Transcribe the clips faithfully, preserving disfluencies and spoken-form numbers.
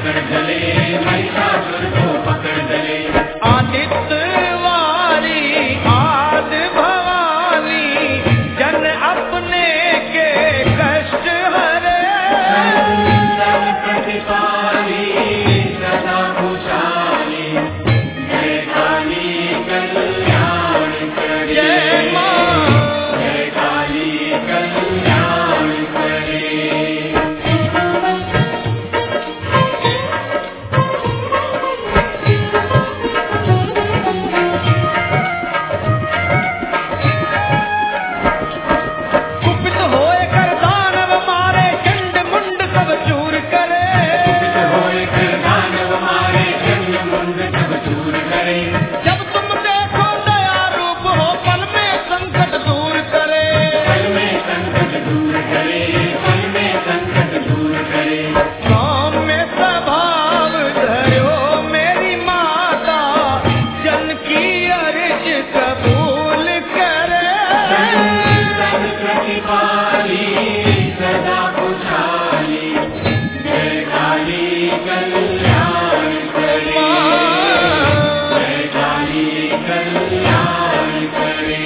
पकड़ चले, महिषासुर को पकड़ चले। आदित्य वाली आद भवानी जन अपने के कष्ट हरे। संतन प्रतिपाली सदा खुशहाली, जय काली कल्याण करे। जय मां, जय काली कल्याण करे। कुपित होए कर दानव मारे, चंड मुंड सब चूर करे। कुपित होए कर दानव मारे, चंड मुंड सब चूर करे। जब तुम देखो दया रूप हो, पल में संकट दूर करे। पल में संकट दूर करे, पल में संकट दूर करे। सौम्य स्वभाव धरो मेरी माता, जन की अर्ज कबूल करे। संतन प्रतिपाली सदा खुशहाली, जय काली कल्याण करे। जय काली कल्याण करे।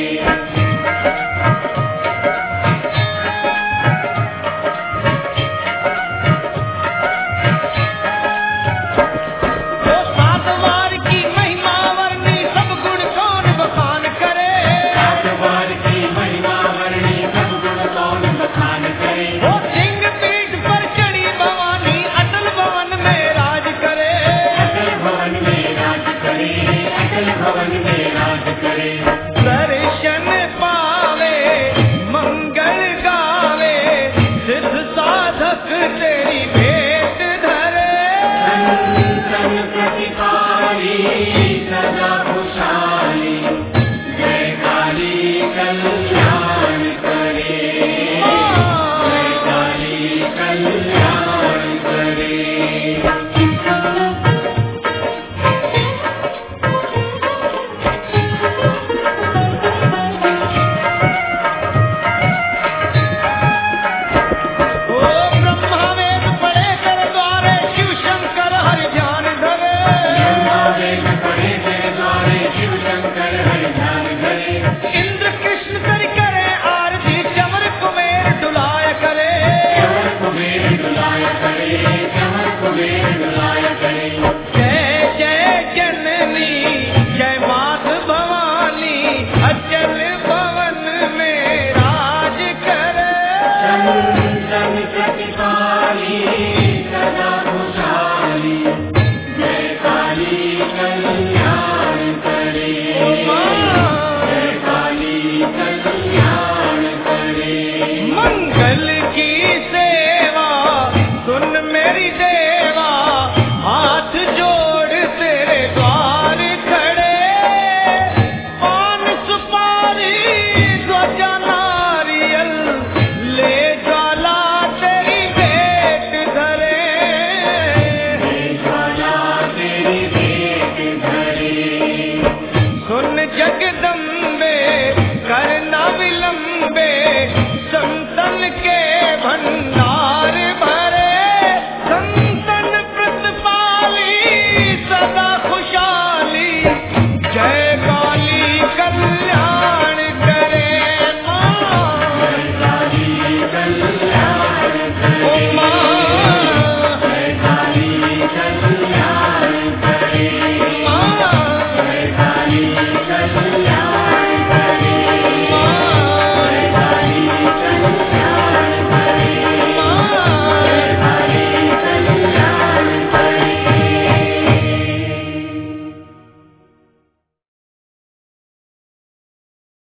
वो सात वार की महिमा वर्णी, सब गुण कौन बखान करे। सात बार की महिमा वर्णी, सब गुण कौन बखान करे। वो सिंह पीठ पर चढ़ी भवानी, अटल भवन में राज करे। अटल भवन में राज करे, अटल भवन में राज करे। दर्शन पावे मंगल गावे, सिद्ध साधक तेरी भेंट धरे। संतन प्रतिपाली सदा खुशहाली, जय काली कल्याण करे। जय काली कल्याण करे। ओ ब्रह्मा वेद पढ़े कर द्वारे, शिव शंकर हरि ध्यान धरे। ब्रह्मा वेद पढ़े तेरे द्वारे, शिव शंकर हरि ध्यान धरे। इंद्र कृष्ण कर करे आरती, चमर कुमेर डुलाय करे। चमर कुबेर डुलाया करे, चमर कुबेर डुलाया करे। जय जय जननी जय मात भवानी, अचल भवन में राज करे। संतन प्रतिपाली सदा खुशहाली, जय काली कल्याण करे। जय काली कल्याण करे। मंगल की सेवा सुन मेरी देवा, हाथ जोड़ तेरे द्वार खड़े। पान सुपारी ध्वजा नारियल, ले ज्वाला तेरी भेंट धरे। ज्वाला तेरी भेंट धरे। सुन जगदम्बे करना विलंबे, संतन के भंडार भरे। संतन प्रतिपाली सदा खुशहाली, जय काली कल्याण करे। मां जय काली कल्याण